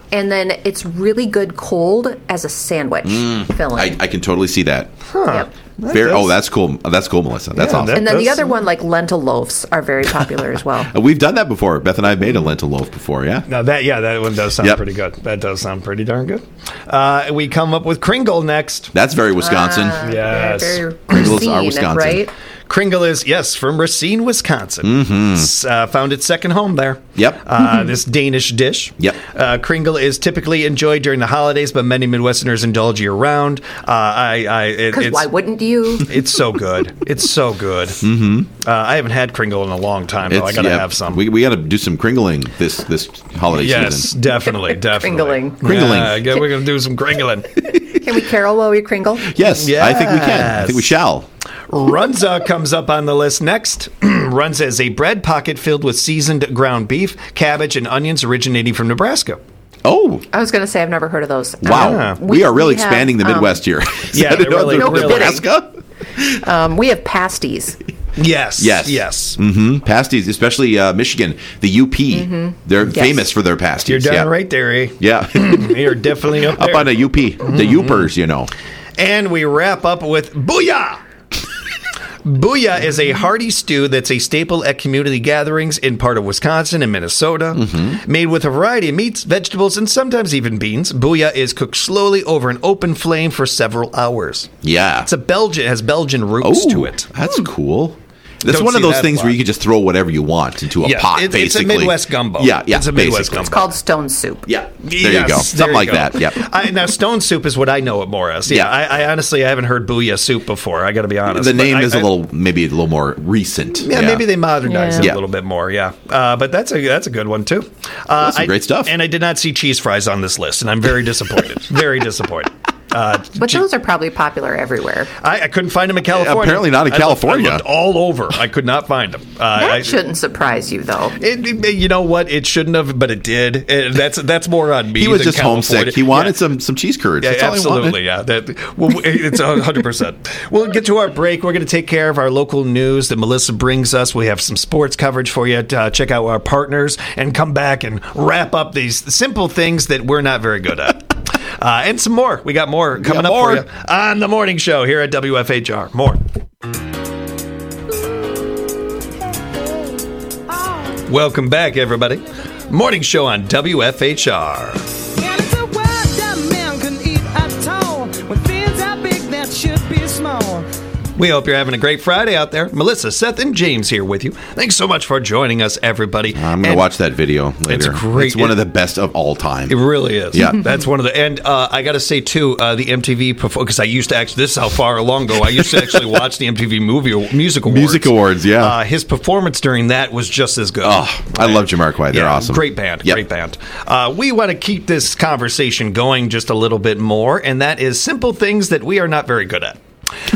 And then it's really good cold as a sandwich filling. I, I can totally see that. Yep. Very, oh, that's cool. That's cool, Melissa. That's Yeah, awesome. that- And then the That's- other one, like lentil loaves, are very popular as well. Uh, We've done that before. Beth and I have made a lentil loaf before, yeah? Now that yeah, that one does sound Yep. pretty good. That does sound pretty darn good. Uh, we come up with Kringle next. That's very Wisconsin. Yes. Very Kringles are Racine, Wisconsin. right? Kringle is, yes, from Racine, Wisconsin. Mm-hmm. S- Uh, found its second home there. Yep. Uh, this Danish dish. Yep. Uh, Kringle is typically enjoyed during the holidays, but many Midwesterners indulge year round. Uh, I, I, it, Because it's, why wouldn't you? it's so good. It's so good. Mm-hmm. Uh, I haven't had Kringle in a long time, though. I got to yeah, have some. We, we got to do some kringling this this holiday yes, season. definitely, definitely. Kringling. Kringling. Yeah, yeah, we're going to do some kringling. Can we carol while we kringle? Yes, I think we can. I Yes. think we shall. Runza comes up on the list next. Runza is a bread pocket filled with seasoned ground beef, cabbage, and onions originating from Nebraska. Oh, I was going to say I've never heard of those. wow. Yeah. We, are really we have, expanding the um, Midwest here. Is Yeah, that they're another really- No really- Nebraska? Um, we have pasties. Yes. Yes. Yes. Mm-hmm. Pasties, especially uh, Michigan, the U P. They're Yes. famous for their pasties. You're darn yeah. right there, eh? Yeah. You're definitely up Up there. on a U P. The Upers, you know. And we wrap up with Booyah! Booyah is a hearty stew that's a staple at community gatherings in part of Wisconsin and Minnesota. Mm-hmm. Made with a variety of meats, vegetables, and sometimes even beans, Booyah is cooked slowly over an open flame for several hours. Yeah. It's a Belgian, it has Belgian roots oh, to it. That's cool. That's Don't one of see those that things a where lot. you can just throw whatever you want into a Yeah, pot, it- it's a basically. Midwest gumbo. Yeah, yeah. It's a Midwest basically. gumbo. It's called stone soup. Yeah. There Yes, you go. there Something you like go. that. Yep. I, now, stone soup is what I know it more as. Yeah, Yeah. I, I honestly I haven't heard Booyah soup before. I got to be honest. The But name I- is a I- little, maybe a little more recent. Yeah, maybe they modernized Yeah. it a little bit more. Yeah, uh, but that's a that's a good one too. Uh, That's some I- great stuff. And I did not see cheese fries on this list, and I'm very disappointed. very disappointed. Uh, But those are probably popular everywhere. I, I couldn't find them in California. apparently not in I looked- California. I looked all over. I could not find them. Uh, That I, shouldn't surprise you, though. It, it- you know what? It shouldn't have, but it did. It- that's that's more on me. He was than just California. homesick. He wanted Yeah. some some cheese curds. Yeah, That's all he absolutely. wanted. Yeah, that well, it's a hundred percent. We'll get to our break. We're going to take care of our local news that Melissa brings us. We have some sports coverage for you. To, uh, check out our partners and come back and wrap up these simple things that we're not very good at. Uh, and some more. We got more coming got up more. for you on the morning show here at W F H R. More. Welcome back, everybody. Morning show on W F H R. And it's a word that man can eat at all. When things are big, that should be small. We hope you're having a great Friday out there. Melissa, Seth, and James here with you. Thanks so much for joining us, everybody. I'm going to And watch that video later. It's great. It's one of the best of all time. It really is. Yeah. That's one of the, and uh, I got to say too, uh, the M T V, because I used to actually, this is how far long ago, I used to actually watch the M T V movie Music Awards. Music Awards, yeah. Uh, his performance during that was just as good. Oh, I love Jamiroquai. They're Yeah, awesome. Great band. Yep. Great band. Uh, we want to keep this conversation going just a little bit more, and that is simple things that we are not very good at.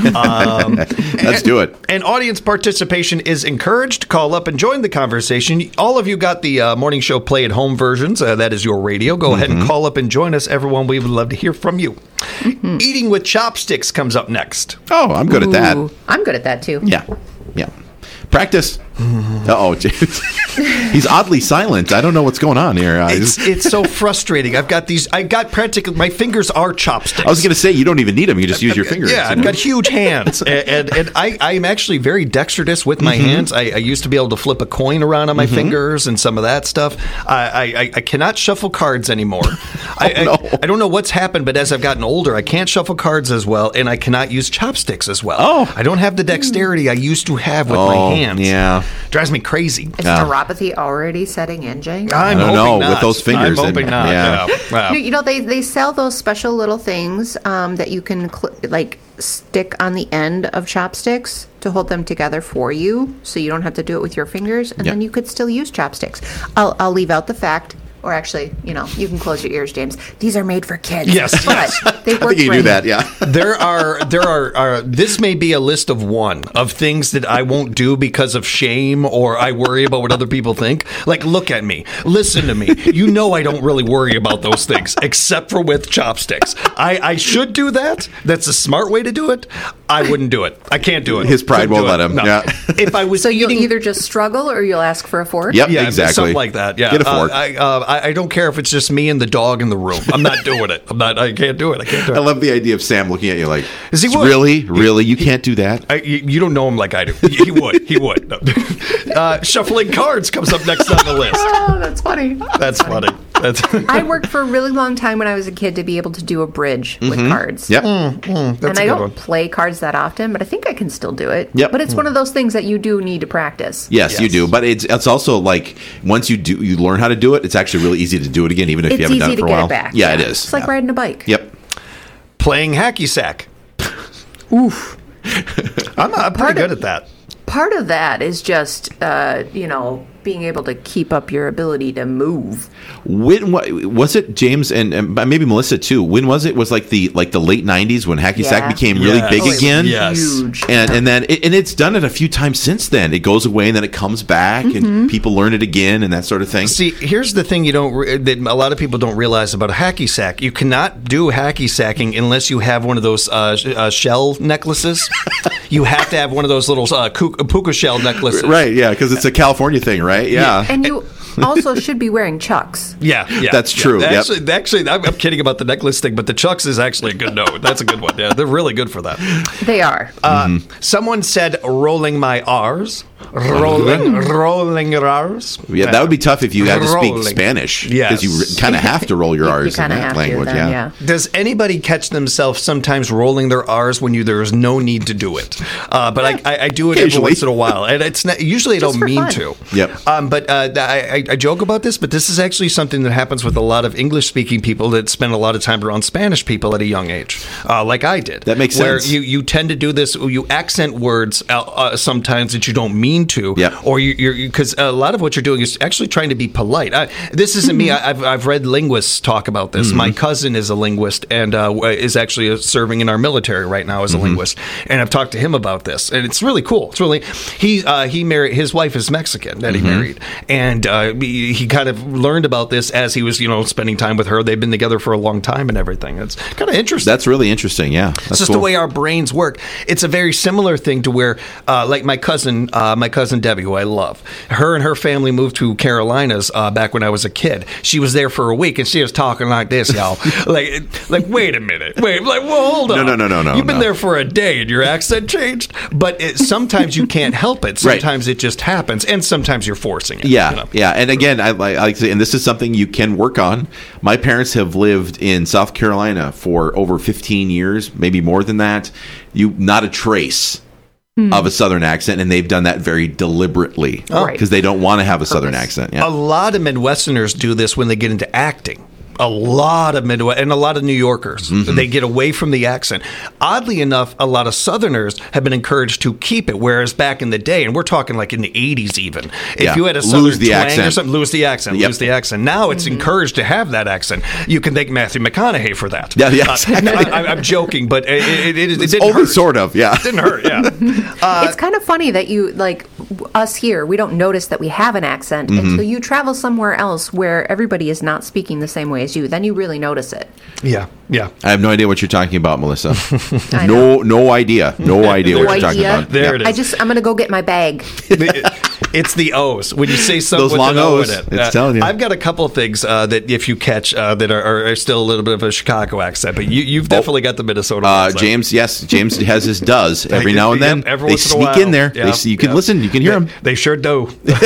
Um, Let's do it. And audience participation is encouraged. Call up and join the conversation. All of you got the uh, morning show play at home versions. Uh, that is your radio. Go ahead Mm-hmm. and call up and join us, everyone. We would love to hear from you. Eating with chopsticks comes up next. Oh, I'm good at that. Ooh, I'm good at that, too. Yeah. Yeah. Practice. Uh-oh. He's oddly silent. I don't know what's going on here. I, It's just- it's so frustrating. I've got these. I got practically. My fingers are chopsticks. I was going to say, you don't even need them. You just use your fingers. Yeah, you I've know? got huge hands, and and, and I I'm actually very dexterous with my Mm-hmm. hands. I, I used to be able to flip a coin around on my fingers and some of that stuff. I I, I cannot shuffle cards anymore. I, Oh, no. I I don't know what's happened, but as I've gotten older, I can't shuffle cards as well, and I cannot use chopsticks as well. Oh. I don't have the dexterity I used to have with Oh, my hands. yeah. drives me crazy. Is Yeah. neuropathy already setting in, Jay? I'm I don't hoping know, not. with those fingers, I'm hoping and- not. yeah. Yeah. Wow. You, you know, they, they sell those special little things um, that you can, cl- like, stick on the end of chopsticks to hold them together for you, so you don't have to do it with your fingers, and Yep. then you could still use chopsticks. I'll, I'll leave out the fact, or actually, you know, you can close your ears, James. These are made for kids. Yes, but yes. they I work think you great. do that, yeah. there are there are, are this may be a list of one of things that I won't do because of shame or I worry about what other people think. Like, look at me, listen to me. You know I don't really worry about those things except for with chopsticks. I, I should do that. That's a smart way to do it. I wouldn't do it. I can't do it. His pride Couldn't do won't it. let him. No. Yeah. If I was So you'll eating, either just struggle or you'll ask for a fork? Yep, yeah, exactly. something like that. Yeah, Get a fork. Uh, I, uh, I, I don't care if it's just me and the dog in the room. I'm not doing it. I'm not. I can't do it. I can't do it. I love the idea of Sam looking at you like, Is he would. really, really, you can't do that. I, you, you don't know him like I do. He would. He would. No. Uh, shuffling cards comes up next on the list. Oh, that's funny. That's funny. That's I worked for a really long time when I was a kid to be able to do a bridge with cards. Yep. that's and a I good don't one. play cards that often, but I think I can still do it. Yep. But it's one of those things that you do need to practice. Yes, you Yes. do. But it's it's also like once you do you learn how to do it, it's actually really easy to do it again, even if It's you haven't done easy it to for a get while. it back. Yeah, it is. It's like Yeah. riding a bike. Yep. Playing hacky sack. Oof. I'm, I'm pretty Part good of- at that. Part of that is just, uh, you know, being able to keep up your ability to move. When wa- was it, James, and, and maybe Melissa too? When was it? Was like the like the late nineties when hacky sack Yeah. became really Yes. big Oh, it was again. Yes. Huge. And and then it, and it's done it a few times since then. It goes away and then it comes back, Mm-hmm. and people learn it again and that sort of thing. See, here's the thing you don't re- that a lot of people don't realize about a hacky sack. You cannot do hacky sacking unless you have one of those uh, sh- uh, shell necklaces. You have to have one of those little uh, kuk- puka shell necklaces. Right? Yeah, because it's a California thing, right? Yeah. And you also should be wearing chucks. Yeah, yeah, That's yeah. true, yep. Actually, actually, I'm, I'm kidding about the necklace thing, but the chucks is actually a good note. That's a good one. Yeah, they're really good for that. They are. Uh, Someone said rolling my R's. Rolling, rolling your R's. Yeah, that would be tough if you had to speak Rolling. Spanish. Yes. Because you kind of have to roll your You- R's you in kinda that have language. to then, yeah. yeah. Does anybody catch themselves sometimes rolling their R's when you there's no need to do it? Uh, but I, I, I do it every Occasionally. once in a while, and it's not, usually I Just don't for mean fun. to. Yep. Um, but uh, I, I, I joke about this, but this is actually something that happens with a lot of English-speaking people that spend a lot of time around Spanish people at a young age, uh, like I did. That makes where sense. you you tend to do this. You accent words uh, uh, sometimes that you don't mean to. Yep. Or you, you're because a lot of what you're doing is actually trying to be polite. I, this isn't me. I, I've I've read linguists talk about this. My cousin is a linguist and uh, is actually serving in our military right now as a linguist, and I've talked to him about this, and it's really cool. It's really he uh, he married his wife is Mexican that he married, and uh, he, he kind of learned about this as he was you know spending time with her. They've been together for a long time and everything. It's kind of interesting. That's really interesting. Yeah. That's It's just cool. the way our brains work. It's a very similar thing to where, uh, like my cousin, uh, my cousin Debbie, who I love, her and her family moved to Carolinas uh, back when I was a kid. She was there for a week, and she was talking like this, y'all. like, like, wait a minute, wait, like, well, hold on. No, no, no, no, no, You've been no. there for a day, and your accent changed. But it, sometimes you can't help it. Right. Sometimes it just happens, and sometimes you're forcing it. Yeah, you know? yeah, and again, I, I like to say, and this is something you can work on. My parents have lived in South Carolina for over fifteen years, maybe more than that. You not a trace of a Southern accent, and they've done that very deliberately because Oh. Right. they don't want to have a Southern Purpose. accent. Yeah. A lot of Midwesterners do this when they get into acting. A lot of Midwest and a lot of New Yorkers, Mm-hmm. they get away from the accent. Oddly enough, a lot of Southerners have been encouraged to keep it, whereas back in the day, and we're talking like in the eighties even, if Yeah. you had a Lose Southern the twang or accent. something, lose the accent, Yep. lose the accent. Now it's encouraged to have that accent. You can thank Matthew McConaughey for that. Yeah, yeah, Uh, exactly. I, I'm joking, but it, it, it, it It's didn't only hurt. sort of, yeah. It didn't hurt, yeah. It's kind of funny that you, like, w- us here, we don't notice that we have an accent Mm-hmm. until you travel somewhere else where everybody is not speaking the same way as you. Then you really notice it. Yeah, yeah. I have no idea what you're talking about, Melissa. I no, no idea, no idea No what you're talking idea. about. There Yeah. it is. I just, I'm going to go get my bag. It's the O's. When you say something Those with long an O O's, in it. it's telling you. I've got a couple of things uh, that if you catch uh, that are, are still a little bit of a Chicago accent, but you, you've definitely got the Minnesota Uh, accent. James, yes, James has his does every now and then. Yep, every they once in a sneak while. in there. Yeah, They see, you can yeah. listen. You can hear They- them. They sure do.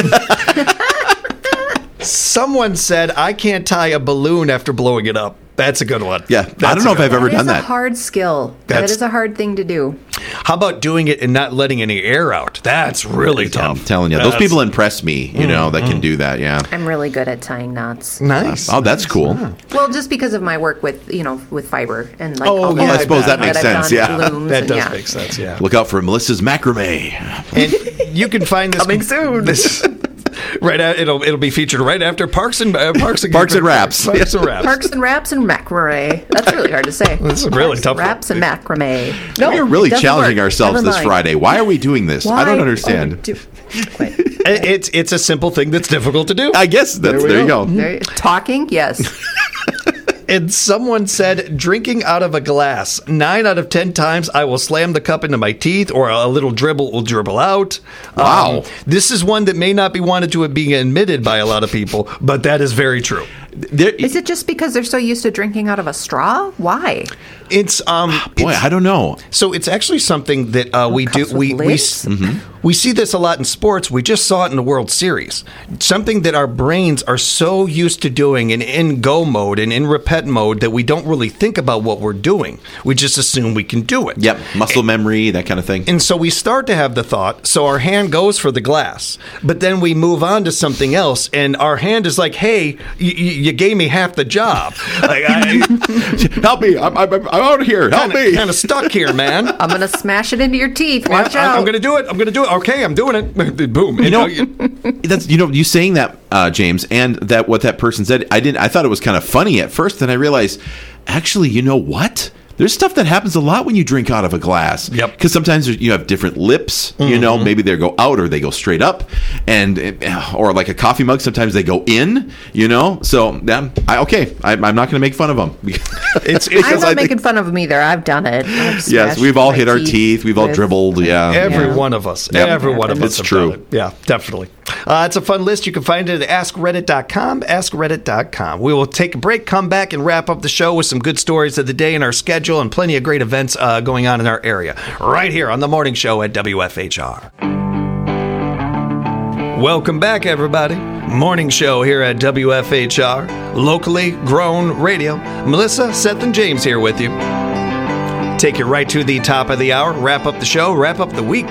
Someone said, I can't tie a balloon after blowing it up. That's a good one. Yeah, I That's don't know a if good I've one. ever That done is a that. hard skill. That's- that is a hard thing to do. How about doing it and not letting any air out? That's really tough. I'm telling you, those That's- people impress me. You know that can do that. Yeah. I'm really good at tying knots. Nice. Oh, that's cool. Well, just because of my work with, you know, with fiber and like Oh, all the yeah, work I suppose that makes I've sense, done, yeah. looms That and does yeah. make sense, yeah. Look out for Melissa's macrame. And you can find this Coming soon. This, right, at, it'll it'll be featured right after Parks and uh, Parks and Parks and Wraps. Parks and Wraps. Parks and wraps and macrame. That's really hard to say. This is a really Parks, tough one. Wraps and macrame. No, We're really it doesn't challenging work. ourselves Never this mind. Friday. Why are we doing this? I don't Why? understand. Oh, do- quit. It- It's it's a simple thing that's difficult to do. I guess that's There there, we you go. go. There- Talking, yes. And someone said, drinking out of a glass. Nine out of ten times, I will slam the cup into my teeth, or a little dribble will dribble out. Wow. Um, this is one that may not be wanted to be admitted by a lot of people, but that is very true. There, Is it just because they're so used to drinking out of a straw? Why? It's um. boy, it's- I don't know. So it's actually something that uh, we do. cups with We we, lids? s- we see this a lot in sports. We just saw it in the World Series. Something that our brains are so used to doing and in go mode and in repet mode that we don't really think about what we're doing. We just assume we can do it. Yep, muscle memory, that kind of thing. And so we start to have the thought, so our hand goes for the glass, but then we move on to something else, and our hand is like, hey, y- y- you gave me half the job. Like, I, Help me! I'm, I'm, I'm out of here! Help me! kind of stuck here, man. I'm going to smash it into your teeth. Watch I, out. I'm going to do it. I'm going to do it. Okay, I'm doing it. Boom. You know, that's you know, you saying that, uh, James, and that what that person said. I didn't. I thought it was kind of funny at first. Then I realized, actually, you know what? There's stuff that happens a lot when you drink out of a glass. Yep. Because sometimes you have different lips. You know, maybe they go out or they go straight up, and or like a coffee mug. Sometimes they go in. You know, so yeah, I, okay, I, I'm not going to make fun of them. It's, I'm it's not I think- making fun of them either. I've done it. I've yes, smashed we've all my hit our teeth. We've all with- dribbled. Yeah. every Yeah. one of us. Yep. Every one of us. It's have true. done it. Yeah, definitely. Uh, it's a fun list. You can find it at ask reddit dot com, ask reddit dot com. We will take a break, come back, and wrap up the show with some good stories of the day in our schedule and plenty of great events uh, going on in our area. Right here on the morning show at W F H R. Welcome back, everybody. Morning show here at W F H R, locally grown radio. Melissa, Seth, and James here with you. Take you right to the top of the hour, wrap up the show, wrap up the week.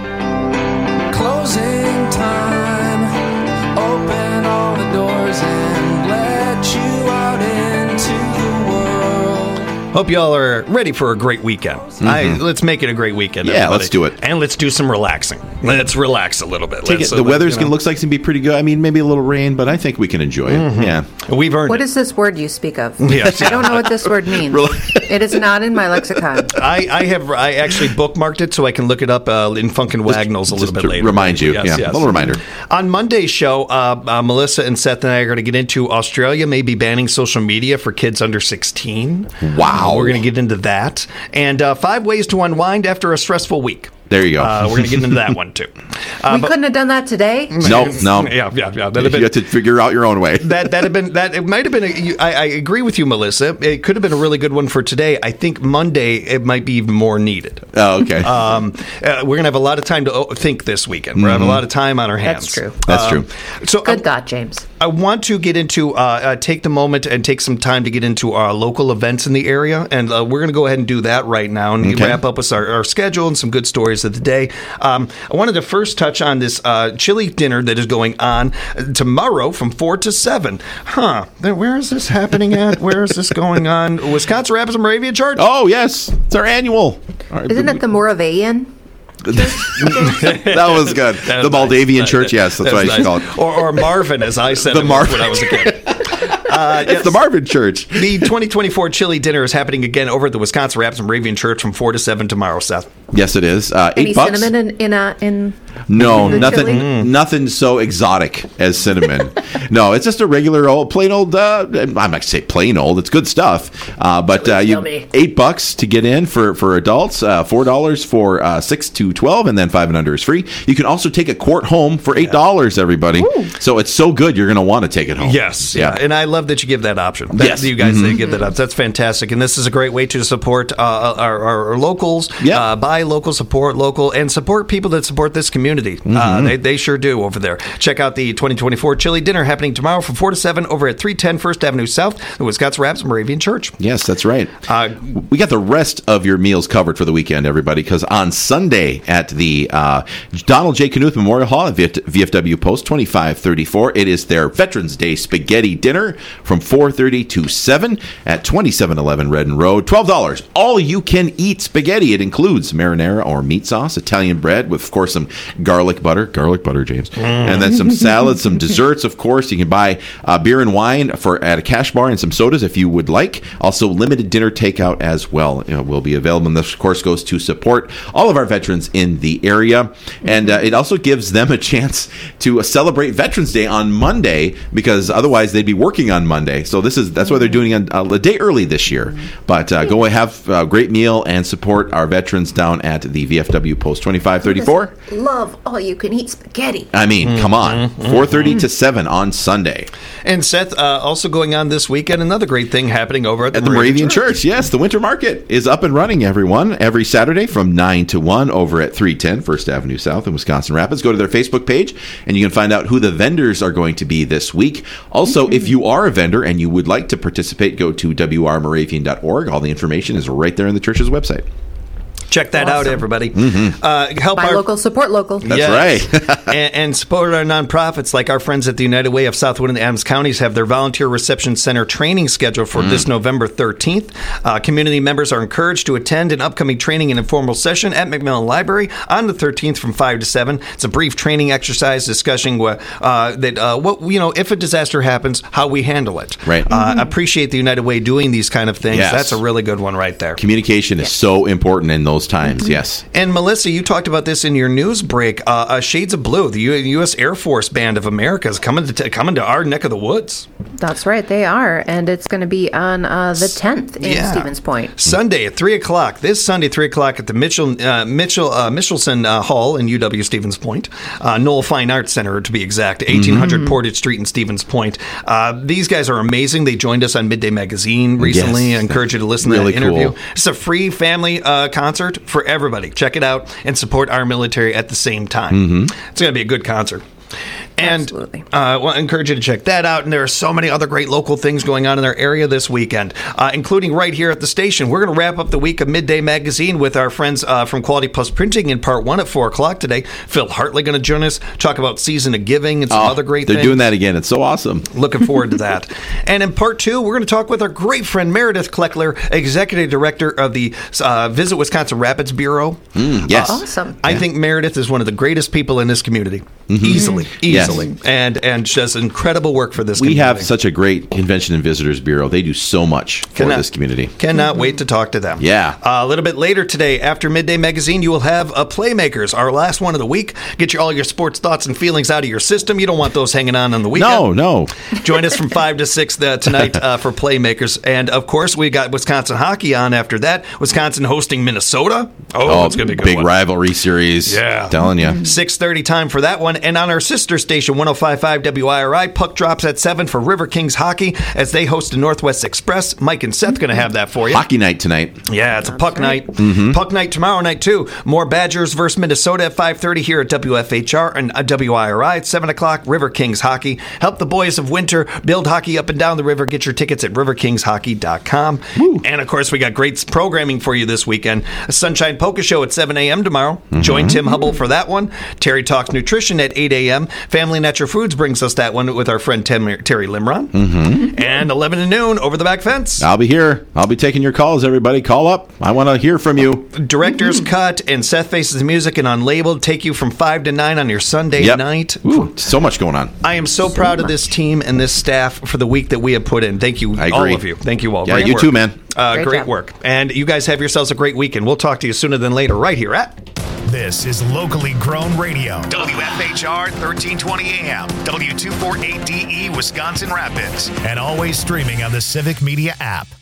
Closing time. Open all the doors and let you out into the world. Hope y'all are ready for a great weekend. I, let's make it a great weekend. Yeah, everybody. let's do it. And let's do some relaxing. Let's relax a little bit. Take Let's, it, the uh, weather's you gonna know, looks like it's gonna be pretty good. I mean, maybe a little rain, but I think we can enjoy it. Yeah. We've earned What it. is this word you speak of? Yes. I don't know what this word means. It is not in my lexicon. I, I have I actually bookmarked it so I can look it up uh, in Funkin' Wagnalls a little just bit to later. remind you. Yes, Yeah, yes. a little reminder. On Monday's show, uh, uh, Melissa and Seth and I are going to get into Australia maybe banning social media for kids under sixteen. Wow. Uh, we're going to get into that. And uh, five ways to unwind after a stressful week. There you go. Uh, we're going to get into that one too. Uh, we couldn't have done that today. no, no. Yeah, yeah, yeah. That'd have You been, have to figure out your own way. that that had been that it might have been. A, you, I, I agree with you, Melissa. It could have been a really good one for today. I think Monday it might be even more needed. Oh, okay. Um, uh, we're gonna have a lot of time to o- think this weekend. We're gonna have a lot of time on our hands. That's true. That's true. So Good I, thought, James. I want to get into uh, uh, take the moment and take some time to get into our local events in the area, and uh, we're gonna go ahead and do that right now and Okay. wrap up with our, our schedule and some good stories of the day. Um, I wanted to first touch on this uh, chili dinner that is going on tomorrow from four to seven. Huh? Then where is this happening at? Where is this going on? Wisconsin Rapids and Moravian Church. Oh, yes. It's our annual. Our- Isn't it the Moravian? that was good. That the was Maldavian nice. Church, yes, that's, what I used to call it. Or, or Marvin, as I said The it Marvin. when I was a kid. Uh, It's the Marvin Church. The twenty twenty-four chili dinner is happening again over at the Wisconsin Rapids and Moravian Church from four to seven tomorrow, Seth. Yes, it is. Uh, eight Any bucks. cinnamon in in, a, in No, the nothing. chili? Nothing so exotic as cinnamon. No, it's just a regular old, plain old. Uh, I'm not gonna say plain old. It's good stuff. Uh, but uh, you yummy. eight bucks to get in for for adults. Uh, Four dollars for uh, six to twelve, and then five and under is free. You can also take a quart home for eight dollars. Everybody. So it's so good, you're gonna want to take it home. Yes, yeah. And I love that you give that option. That, Yes. You guys mm give that up. That's fantastic. And this is a great way to support uh, our, our, our locals, Yeah. uh, buy local, support local, and support people that support this community. Uh, they, they sure do over there. Check out the twenty twenty-four chili dinner happening tomorrow from four to seven over at three ten First Avenue South, the Wisconsin Rapids and Moravian Church. Yes, that's right. Uh, we got the rest of your meals covered for the weekend, everybody, because on Sunday at the uh, Donald J. Knuth Memorial Hall at V F W Post twenty-five thirty-four, it is their Veterans Day Spaghetti Dinner from four thirty to seven at twenty-seven eleven Redden Road. twelve dollars. All you can eat spaghetti. It includes marinara or meat sauce, Italian bread with, of course, some garlic butter, garlic butter, James, mm. and then some salads, some desserts, of course. You can buy uh, beer and wine for at a cash bar and some sodas if you would like. Also, limited dinner takeout as well you know, will be available. And this, of course, goes to support all of our veterans in the area. And uh, it also gives them a chance to uh, celebrate Veterans Day on Monday, because otherwise they'd be working on Monday. So this is that's why they're doing it a, a day early this year. But uh, go and have a great meal and support our veterans down at the V F W Post twenty-five thirty-four. Love all you can eat spaghetti. I mean, mm-hmm. come on. four thirty to seven on Sunday. And Seth, uh, also going on this weekend, another great thing happening over at the, at the Moravian, Moravian Church. Church. Yes, the Winter Market is up and running, everyone, every Saturday from nine to one over at three ten First Avenue South in Wisconsin Rapids. Go to their Facebook page and you can find out who the vendors are going to be this week. Also, mm-hmm. if you are a vendor and you would like to participate, go to w r moravian dot org. All the information is right there on the church's website. Check that awesome. out, everybody. Mm-hmm. Uh, help Buy our local, support local. That's yes. right. and, and support our nonprofits, like our friends at the United Way of Southwood and Adams Counties have their Volunteer Reception Center training scheduled for mm. this November thirteenth. Uh, community members are encouraged to attend an upcoming training and informal session at McMillan Library on the thirteenth from five to seven. It's a brief training exercise discussing what, uh, that uh, what you know if a disaster happens, how we handle it. Right. Uh, mm-hmm. Appreciate the United Way doing these kind of things. Yes. That's a really good one right there. Communication is yes. so important in those times. Mm-hmm. Yes. And Melissa, you talked about this in your news break. Uh, uh, Shades of Blue, the U- U.S. Air Force Band of America, is coming to t- coming to our neck of the woods. That's right, they are, and it's going to be on uh, the tenth in yeah. Stevens Point. Sunday at three o'clock. This Sunday, three o'clock at the Mitchell uh, Mitchell uh, Michelson uh, Hall in U W Stevens Point, uh, Knoll Fine Arts Center to be exact, eighteen hundred mm-hmm. Portage Street in Stevens Point. Uh, these guys are amazing. They joined us on Midday Magazine recently. Yes, I encourage you to listen really to that interview. cool. It's a free family uh, concert for everybody. Check it out and support our military at the same time. Mm-hmm. It's going to be a good concert. And Absolutely. uh, well, I encourage you to check that out. And there are so many other great local things going on in our area this weekend, uh, including right here at the station. We're going to wrap up the week of Midday Magazine with our friends uh, from Quality Plus Printing in part one at four o'clock today. Phil Hartley going to join us, talk about Season of Giving and some oh, other great they're things. They're doing that again. It's so awesome. Looking forward to that. And in part two, we're going to talk with our great friend Meredith Kleckler, Executive Director of the uh, Visit Wisconsin Rapids Bureau. Mm, yes. Uh, awesome. I yeah. think Meredith is one of the greatest people in this community. Mm-hmm. Easily. Easily. Yes. And and does incredible work for this we community. We have such a great Convention and Visitors Bureau. They do so much for cannot, this community. Cannot wait to talk to them. Yeah. Uh, a little bit later today, after Midday Magazine, you will have a Playmakers, our last one of the week. Get your all your sports thoughts and feelings out of your system. You don't want those hanging on on the weekend. No, no. Join us from five to six uh, tonight uh, for Playmakers. And, of course, we got Wisconsin hockey on after that. Wisconsin hosting Minnesota. Oh, oh it's going to be a good big one. rivalry series. Yeah. Telling you. six thirty time for that one. And on our sister station, one oh five point five W I R I, puck drops at seven for River Kings hockey as they host the Northwest Express. Mike and Seth going to have that for you. Hockey night tonight. Yeah, it's a puck right. night. Mm-hmm. Puck night tomorrow night, too. More Badgers versus Minnesota at five thirty here at W F H R and W I R I at seven o'clock. River Kings hockey. Help the boys of winter build hockey up and down the river. Get your tickets at river kings hockey dot com. Woo. And, of course, we got great programming for you this weekend. A Sunshine Polka Show at seven a.m. tomorrow. Mm-hmm. Join Tim Hubble for that one. Terry Talks Nutrition at eight a.m. Family Natural Foods brings us that one with our friend Tim, Terry Limron. Mm-hmm. And eleven to noon, Over the Back Fence. I'll be here. I'll be taking your calls, everybody. Call up. I want to hear from you. Director's mm-hmm. Cut and Seth Faces the Music and Unlabeled take you from five to nine on your Sunday yep. night. Ooh, so much going on. I am so, so proud much. of this team and this staff for the week that we have put in. Thank you, I all agree. of you. Thank you all. Yeah, great you work. too, man. Uh, great great job. work. And you guys have yourselves a great weekend. We'll talk to you sooner than later right here at... This is locally grown radio. W F H R thirteen twenty A M, W two forty-eight D E, Wisconsin Rapids. And always streaming on the Civic Media app.